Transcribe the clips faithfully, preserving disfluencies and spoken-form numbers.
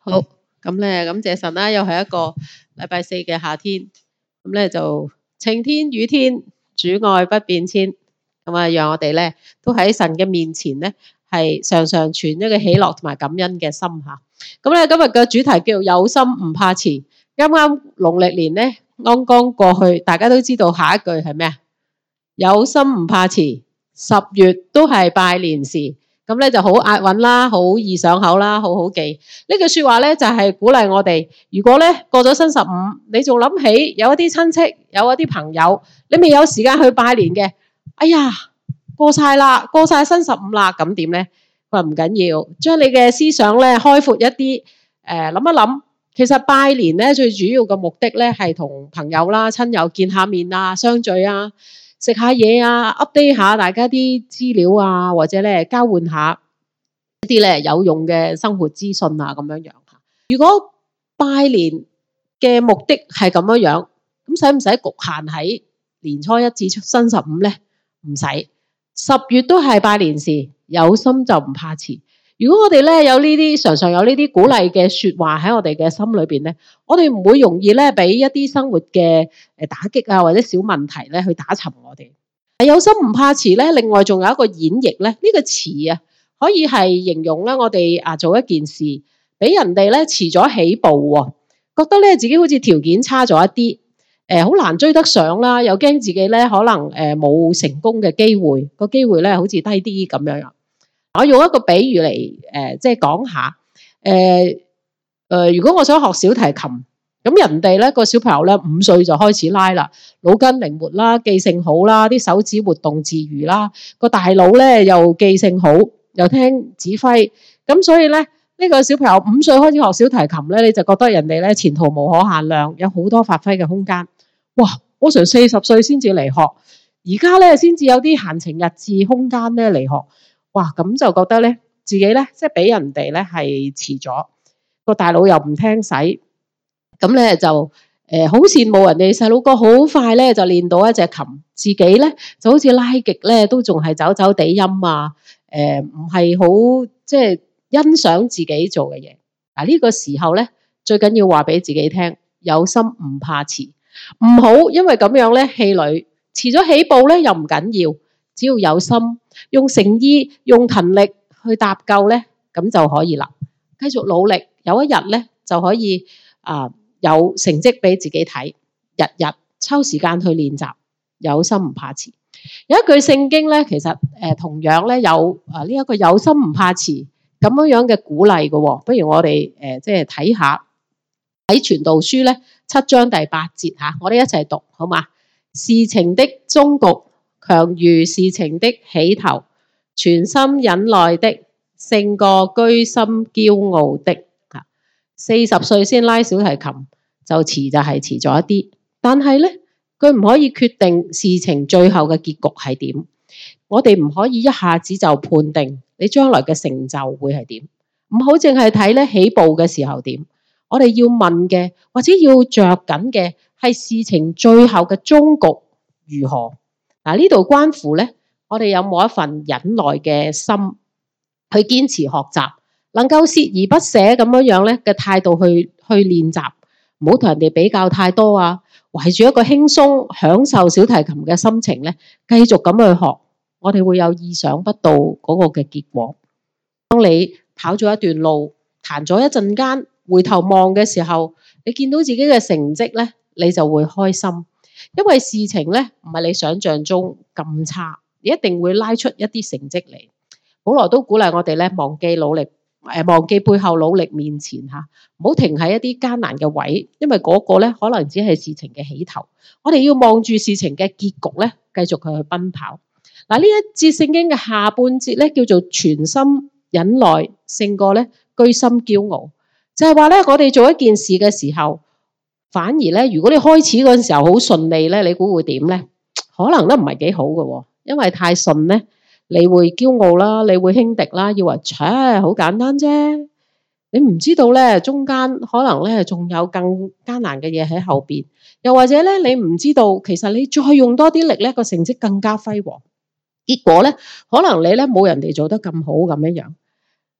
好，咁咧感謝神啦，又係一個禮拜四嘅夏天，咁咧就晴天雨天，主愛不變遷，咁啊，讓我哋咧都喺神嘅面前咧，係常常存一個喜樂同埋感恩嘅心吓。咁咧今日嘅主題叫做有心唔怕遲。啱啱農曆年咧剛剛過去，大家都知道下一句係咩啊？有心唔怕遲，十月都係拜年時。咁咧就好押韻啦，好易上口啦，好好記。呢句說話咧就係鼓勵我哋，如果咧過咗新十五，你仲諗起有一啲親戚，有一啲朋友，你未有時間去拜年嘅，哎呀，過晒啦，過晒新十五啦，咁點咧？佢話唔緊要，將你嘅思想咧開闊一啲，誒諗一諗，其實拜年咧最主要嘅目的咧係同朋友啦、親友見下面啊、相聚啊。食下嘢啊 ，update 下大家啲資料啊，或者咧交換下一啲咧有用嘅生活資訊啊，咁樣樣吓。如果拜年嘅目的係咁樣樣，咁使唔使局限喺年初一至新十五咧？唔使，十月都係拜年時，有心就唔怕遲。如果我哋咧有呢啲常常有呢啲鼓勵嘅說話喺我哋嘅心裏邊咧，我哋唔會容易咧俾一啲生活嘅誒打擊啊或者小問題咧去打沉我哋。有心唔怕遲咧，另外仲有一個演繹咧，呢、這個詞啊可以係形容咧我哋啊做一件事，俾人哋咧遲咗起步喎，覺得咧自己好似條件差咗一啲，誒、呃、好難追得上啦，又驚自己咧可能誒冇、呃、成功嘅機會，個機會咧好似低啲咁樣樣。我用一個比喻嚟，誒、呃，即係講下，誒、呃，誒、呃，如果我想學小提琴，咁人哋咧個小朋友咧五歲就開始拉啦，腦筋靈活啦，記性好啦，啲手指活動自如啦，個大腦咧又記性好，又聽指揮，咁所以咧呢、這個小朋友五歲開始學小提琴咧，你就覺得人哋咧前途無可限量，有好多發揮嘅空間。哇！我成四十歲先至嚟學，而家咧先至有啲閒情逸致空間咧嚟學。哇，咁就覺得咧，自己咧即係俾人哋咧係遲咗，個大腦又唔聽使，咁咧就誒好羨慕人哋細佬哥好快咧就練到一隻琴，自己咧就好似拉極咧都仲係走走地音啊，誒唔係好即係欣賞自己做嘅嘢。嗱呢個時候咧，最緊要話俾自己聽，有心唔怕遲，唔好因為咁樣咧氣餒，遲咗起步咧又唔緊要。只要有心，用誠意、用勤力去搭救咧，咁就可以啦。繼續努力，有一日咧就可以啊、呃、有成績俾自己睇。日日抽時間去練習，有心唔怕遲。有一句聖經咧，其實誒、呃、同樣咧有啊呢一個有心唔怕遲咁樣樣嘅鼓勵嘅喎。不如我哋誒、呃、即係睇下喺傳道書咧七章第八節嚇，我哋一齊讀好嘛？事情的終局強如事情的起頭，全心忍耐的勝過居心驕傲的。四十歲先拉小提琴就遲就係遲咗一啲，但係咧佢唔可以決定事情最後嘅結局係點。我哋唔可以一下子就判定你將來嘅成就會係點，唔好淨係睇咧起步嘅時候點。我哋要問嘅或者要着緊嘅係事情最後嘅終局如何。嗱，呢度關乎咧，我哋有冇一份忍耐嘅心去堅持學習，能夠鍥而不捨咁樣樣咧嘅態度去去練習，唔好同人哋比較太多啊，懷住一個輕鬆享受小提琴嘅心情咧，繼續咁去學，我哋會有意想不到嗰個嘅結果。當你跑咗一段路，彈咗一陣間，回頭望嘅時候，你見到自己嘅成績咧，你就會開心。因為事情咧唔係你想象中咁差，你一定會拉出一啲成績嚟。保羅都鼓勵我哋咧，忘記努力，誒，忘記背後努力面前吓，唔好停喺一啲艱難嘅位，因為嗰個咧可能只係事情嘅起頭。我哋要望住事情嘅結局咧，繼續佢去奔跑。嗱，呢一節聖經嘅下半節咧，叫做全心忍耐勝過咧居心驕傲，就係話咧，我哋做一件事嘅時候。反而咧，如果你開始嗰陣時候好順利咧，你估會點咧？可能都唔係幾好嘅，因為太順咧，你會驕傲啦，你會輕敵啦，以為切好簡單啫。你唔知道咧，中間可能咧仲有更艱難嘅嘢喺後邊，又或者咧你唔知道，其實你再用多啲力咧，個成績更加輝煌。結果咧，可能你咧冇人哋做得咁好咁樣樣。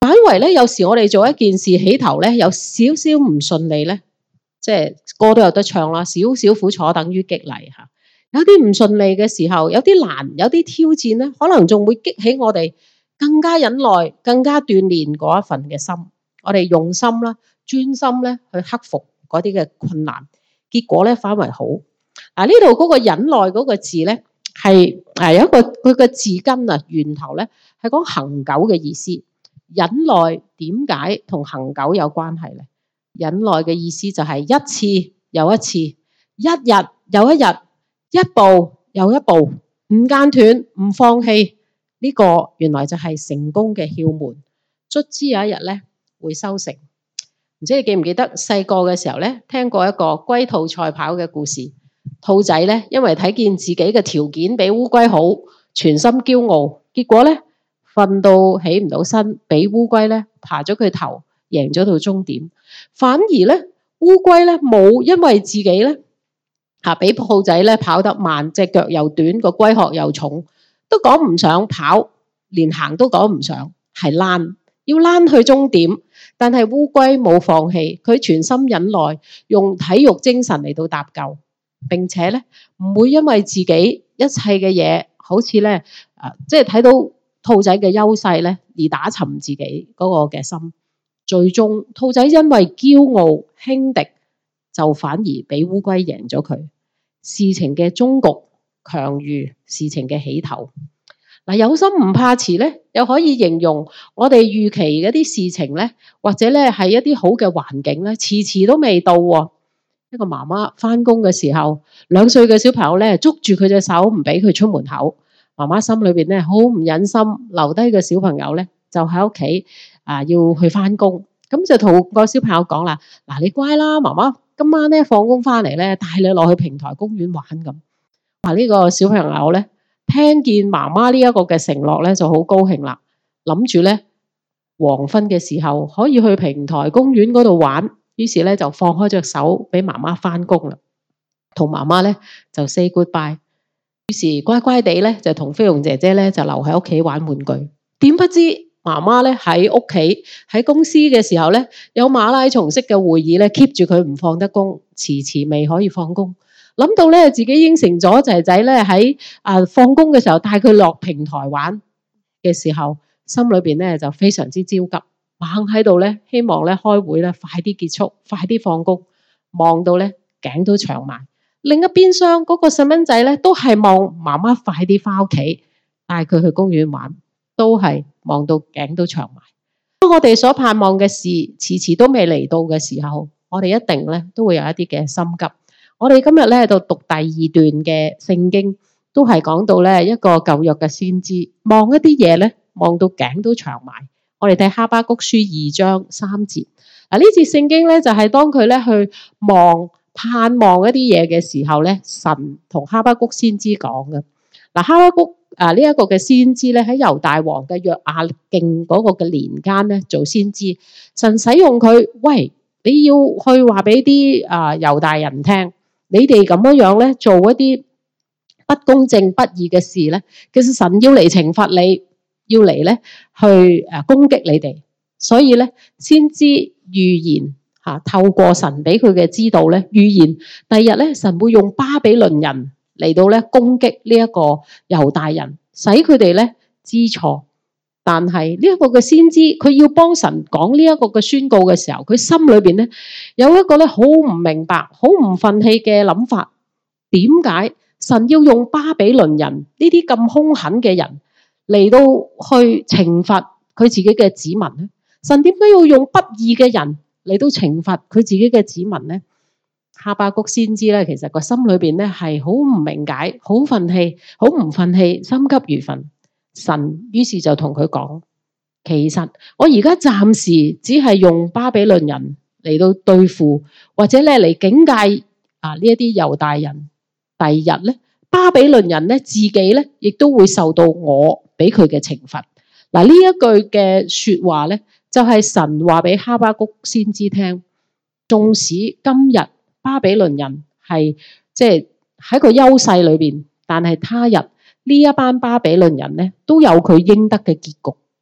反為咧，有時我哋做一件事起頭咧，有少少唔順利咧，即係歌都有得唱啦，少少苦楚等於激勵嚇。有啲唔順利嘅時候，有啲難，有啲挑戰咧，可能仲會激起我哋更加忍耐、更加鍛鍊嗰一份嘅心。我哋用心啦、專心咧去克服嗰啲嘅困難，結果咧反為好。嗱，呢度嗰個忍耐嗰個字咧，係誒有一個佢個字根啊，源頭咧係講恆久嘅意思。忍耐點解同恆久有關係咧？忍耐嘅意思就係一次又一次，一日又一日，一步又一步，唔間斷，唔放棄。呢個原來就係成功嘅竅門。卒之有一日咧會收成。唔知你記唔記得細個嘅時候咧，聽過一個龜兔賽跑嘅故事。兔仔咧因為睇見自己嘅條件比烏龜好，全心驕傲，結果咧瞓到起唔到身，俾烏龜咧爬咗佢頭，贏咗到終點。反而咧烏龜咧冇因為自己咧吓俾兔仔咧跑得慢，隻腳又短，個龜殼又重，都講唔上跑，連行都講唔上，係躝要躝去終點。但係烏龜冇放棄，佢全心忍耐，用體育精神嚟到搭救，並且咧唔會因為自己一切嘅嘢好似咧啊，即係睇到兔仔嘅優勢咧，而打沉自己嗰個嘅心。最終兔仔因為驕傲輕敵，就反而俾烏龜贏咗佢。事情嘅終局強於事情嘅起頭。嗱，有心唔怕遲咧，又可以形容我哋預期嗰啲事情咧，或者咧係一啲好嘅環境咧，遲遲都未到喎。一個媽媽翻工嘅時候，兩歲嘅小朋友咧捉住佢隻手，唔俾佢出門口。媽媽心裏邊咧好唔忍心，留低個小朋友咧就喺屋企啊，要去翻工。咁就同個小朋友講啦：嗱，你乖啦，媽媽今晚咧放工翻嚟咧，帶你落去平台公園玩咁。話呢個小朋友咧聽見媽媽呢一個嘅承諾咧，就好高興啦，諗住咧黃昏嘅時候可以去平台公園嗰度玩。於是咧就放開隻手俾媽媽翻工啦，同媽媽咧就 say goodbye。於是乖乖地咧就同菲傭姐姐咧就留喺屋企玩玩具。點不知媽媽咧喺屋企喺公司嘅時候咧有馬拉松式嘅會議咧 keep 住佢唔放得工，遲遲未可以放工。諗到咧自己應承咗仔仔咧喺啊放工嘅時候帶佢落平台玩嘅時候，心裏邊咧就非常之焦急。猛喺度咧，希望咧開會咧快啲結束，快啲放工，望到咧頸都長埋。另一邊廂嗰個細蚊仔咧，都係望媽媽快啲翻屋企，帶佢去公園玩，都係望到頸都長埋。當我哋所盼望嘅事遲遲都未嚟到嘅時候，我哋一定咧都會有一啲嘅心急。我哋今日咧喺度讀第二段嘅聖經，都係講到咧一個舊約嘅先知，望一啲嘢咧望到頸都長埋。我哋睇哈巴谷書二章三節，嗱呢節聖經咧就係當佢咧去望盼望一啲嘢嘅時候咧，神同哈巴谷先知講嘅。嗱哈巴谷啊呢一個嘅先知咧喺猶大王嘅約雅敬嗰個嘅年間咧做先知，神使用佢，喂，你要去話俾啲啊猶大人聽，你哋咁樣樣咧做一啲不公正不義嘅事咧，其實神要嚟懲罰你。要嚟咧去誒攻擊你哋，所以咧先知預言嚇，透過神俾佢嘅知道咧預言，第日咧神會用巴比倫人嚟到咧攻擊呢一個猶大人，使佢哋咧知錯。但係呢一個嘅先知，佢要幫神講呢一個嘅宣告嘅時候，佢心裏邊咧有一個咧好唔明白、好唔憤氣嘅諗法。點解神要用巴比倫人呢啲咁兇狠嘅人嚟到去懲罰佢自己嘅子民咧？神點解要用不義嘅人嚟到懲罰佢自己嘅子民咧？哈巴谷先知咧，其實個心裏邊咧係好唔明解，好憤氣，好唔憤氣，心急如焚。神於是就同佢講：其實我而家暫時只係用巴比倫人嚟到對付，或者咧嚟警戒啊呢一啲猶大人。第二日咧，巴比倫人咧自己咧亦都會受到我俾佢嘅懲罰。嗱，呢一句嘅說話咧，就係神話俾哈巴谷先知聽。縱使今日巴比倫人係即係喺個優勢裏邊，但係他日呢一班巴比倫人咧都有佢應得嘅結局。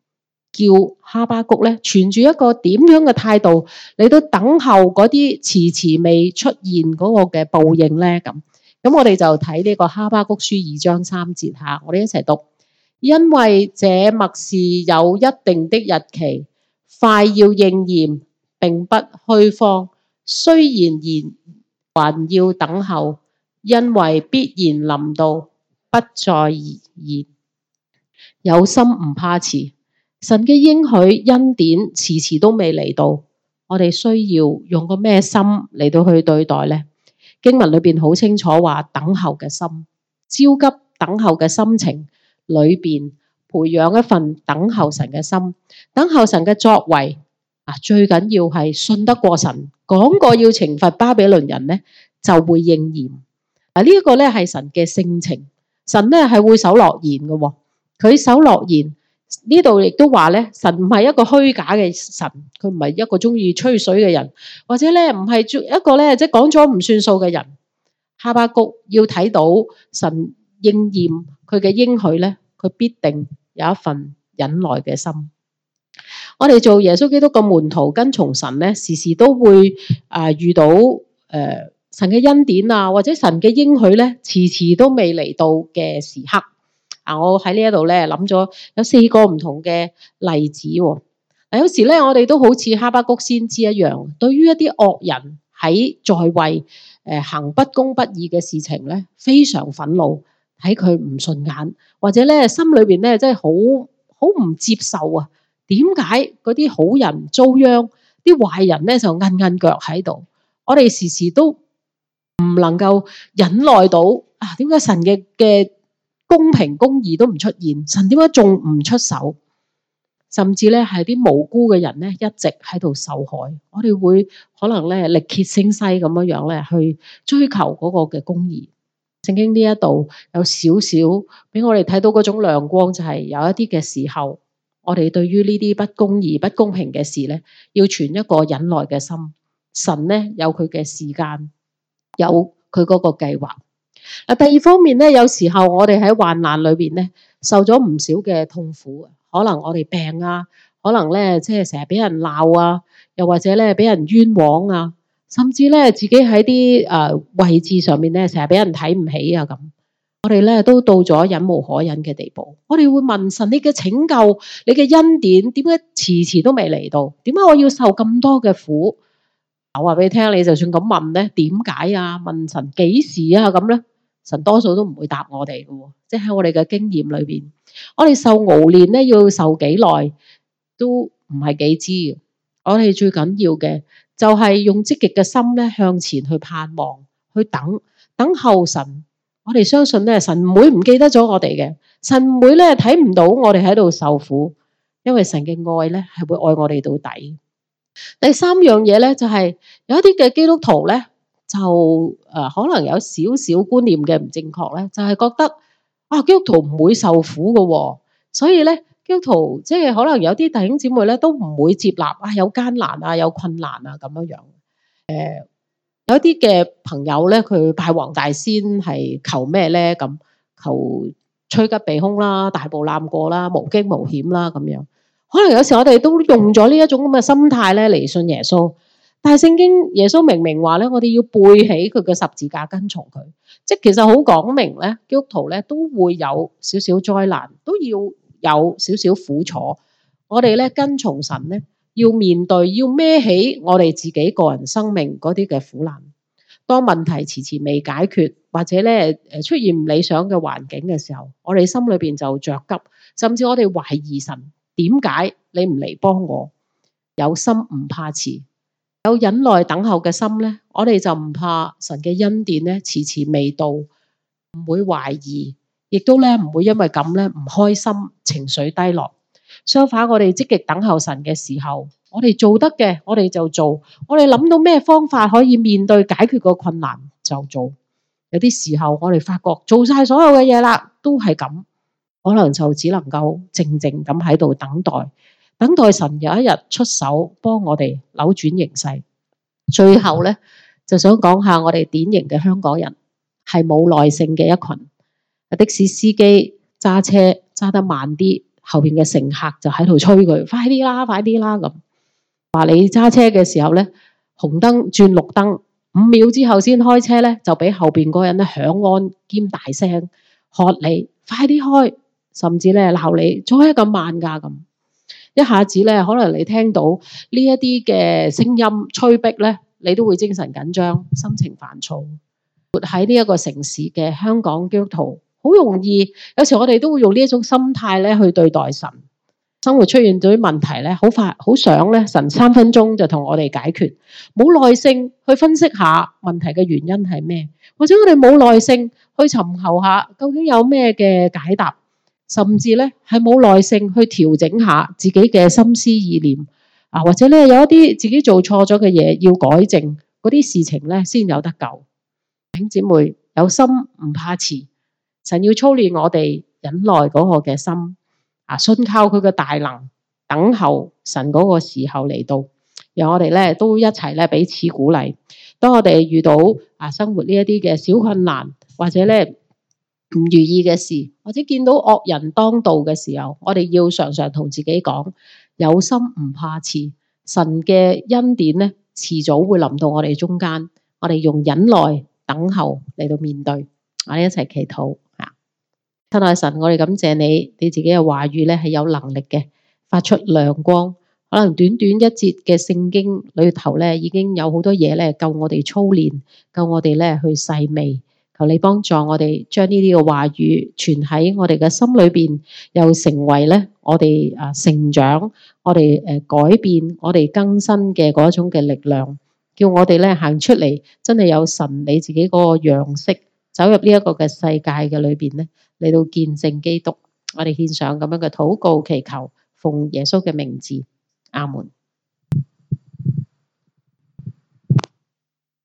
叫哈巴谷咧，存住一個點樣嘅態度嚟到等候嗰啲遲遲未出現嗰個嘅報應咧？咁咁我哋就睇呢個哈巴谷書二章三節吓，我哋一齊讀。因為這默示有一定的日期，快要應驗，並不虛謊。雖然然還要等候，因為必然臨到，不再延延。有心唔怕遲。神嘅應許恩典遲遲都未嚟到，我哋需要用個咩心嚟到去對待呢？經文裏邊好清楚話，等候嘅心，焦急等候嘅心情裏邊培養一份等候神嘅心，等候神嘅作為啊！最緊要係信得過神，講過要懲罰巴比倫人呢，就會應驗。啊！呢一個咧係神嘅性情，神咧係會守諾言嘅，佢守諾言。呢度亦都話咧，神唔係一個虛假嘅神，佢唔係一個中意吹水嘅人，或者咧唔係一個咧即係講咗唔算數嘅人。哈巴谷要睇到神應驗佢嘅應許咧，佢必定有一份忍耐嘅心。我哋做耶穌基督嘅門徒，跟從神咧，時時都會啊、呃、遇到誒、呃、神嘅恩典啊，或者神嘅應許咧，遲遲都未嚟到嘅時刻。啊！我喺呢一度咧諗咗有四個唔同嘅例子喎。嗱，有時咧我哋都好似哈巴谷先知一樣，對於一啲惡人喺在，在位誒、呃、行不公不義嘅事情咧，非常憤怒，睇佢唔順眼，或者咧心裏邊咧真係好好唔接受啊！點解嗰啲好人遭殃，啲壞人咧就韌韌腳喺度？我哋時時都唔能夠忍耐到啊！點解神嘅嘅公平公義都唔出現，神點解仲唔出手？甚至咧係啲無辜嘅人咧一直喺度受害，我哋會可能咧力竭聲嘶咁樣樣咧去追求嗰個嘅公義。聖經呢一度有少少俾我哋睇到嗰種亮光，就係有一啲嘅時候，我哋對於呢啲不公義、不公平嘅事咧，要存一個忍耐嘅心。神咧有佢嘅時間，有佢嗰個計劃。第二方面咧，有時候我哋喺患難裏邊咧，受咗唔少嘅痛苦，可能我哋病啊，可能咧即係成日俾人鬧啊，又或者咧俾人冤枉啊，甚至咧自己喺啲誒位置上面咧，成日俾人睇唔起啊咁，我哋咧都到咗忍無可忍嘅地步。我哋會問神：你嘅拯救，你嘅恩典，點解遲遲都未嚟到？點解我要受咁多嘅苦？我話俾你聽，你就算咁問咧，點解啊？問神幾時啊？咁咧？神多數都唔會答我哋嘅，即係喺我哋嘅經驗裏邊，我哋受熬練咧要受幾耐都唔係幾知嘅。我哋最緊要嘅就係用積極嘅心咧向前去盼望，去等等候神。我哋相信咧，神唔會唔記得咗我哋嘅，神唔會咧睇唔到我哋喺度受苦，因為神嘅愛咧係會愛我哋到底。第三樣嘢咧就係有一啲嘅基督徒咧。就誒、呃、可能有少少觀念嘅唔正確咧，就係、是、覺得啊基督徒唔會受苦嘅、哦，所以咧基督徒即係可能有啲弟兄姊妹咧都唔會接納啊有艱難啊有困難啊咁樣樣。誒、呃、有啲嘅朋友咧，佢拜黃大仙係求咩咧？咁求趨吉避凶啦、大步攬過啦、無驚無險啦咁樣。可能有時我哋都用咗呢一種咁嘅心態咧嚟信耶穌。但係聖經耶穌明明話咧，我哋要背起佢嘅十字架跟從佢，即係其實好講明咧，基督徒咧都會有少少災難，都要有少少苦楚。我哋咧跟從神咧，要面對，要孭起我哋自己個人生命嗰啲嘅苦難。當問題遲遲未解決，或者咧誒出現唔理想嘅環境嘅時候，我哋心裏邊就着急，甚至我哋懷疑神，點解你唔嚟幫我？有心唔怕遲。有忍耐等候嘅心咧，我哋就唔怕神嘅恩典咧遲遲未到，唔會懷疑，亦都咧唔會因為咁咧唔開心，情緒低落。相反，我哋積極等候神嘅時候，我哋做得嘅，我哋就做。我哋諗到咩方法可以面對解決個困難就做。有啲時候我哋發覺做晒所有嘅嘢啦，都係咁，可能就只能夠靜靜咁喺度等待。等待神有一日出手幫我哋扭轉形勢。最後咧就想講下我哋典型嘅香港人係冇耐性嘅一群。的士司機揸車揸得慢啲， 後邊嘅乘客就喺度催佢，快啲啦，快啲啦咁。話你揸車嘅時候咧，紅燈轉綠燈，五秒之後先開車咧，就俾後邊嗰人咧響安兼大聲喝你，快啲開，甚至咧鬧你做咩咁慢噶咁。一下子咧，可能你聽到呢一啲嘅聲音催逼咧，你都會精神緊張，心情煩躁。活喺呢一個城市嘅香港基督徒，好容易有時我哋都會用呢一種心態咧去對待神。生活出現咗啲問題咧，好快好想咧神三分鐘就同我哋解決，冇耐性去分析下問題嘅原因係咩，或者我哋冇耐性去尋求下究竟有咩嘅解答，甚至咧係冇耐性去調整下自己嘅心思意念啊，或者咧有一啲自己做錯咗嘅嘢要改正，嗰啲事情咧先有得救。弟兄姊妹，有心唔怕遲，神要操練我哋忍耐嗰個嘅心啊，信靠佢嘅大能，等候神嗰個時候嚟到，讓我哋咧都一齊咧彼此鼓勵。當我哋遇到啊生活呢一啲嘅小困難，或者咧唔如意嘅事，或者見到惡人當道嘅時候，我哋要常常同自己講：有心唔怕遲，神嘅恩典咧遲早會臨到我哋中間，我哋用忍耐等候嚟到面對。我哋一齊祈禱啊！親愛神，我哋感謝你，你自己嘅話語咧係有能力嘅，發出亮光。可能短短一節嘅聖經裏頭咧，已經有好多嘢咧，夠我哋操練，夠我哋咧去細味。求你幫助我哋將呢啲嘅話語存喺我哋嘅心裏邊，又成為咧我哋啊成長、我哋誒改變、我哋更新嘅嗰一種嘅力量，叫我哋咧行出嚟，真係有神你自己嗰個樣式，走入呢一個嘅世界嘅裏邊咧，嚟到見證基督。我哋獻上咁樣嘅禱告祈求，奉耶穌嘅名字，阿門。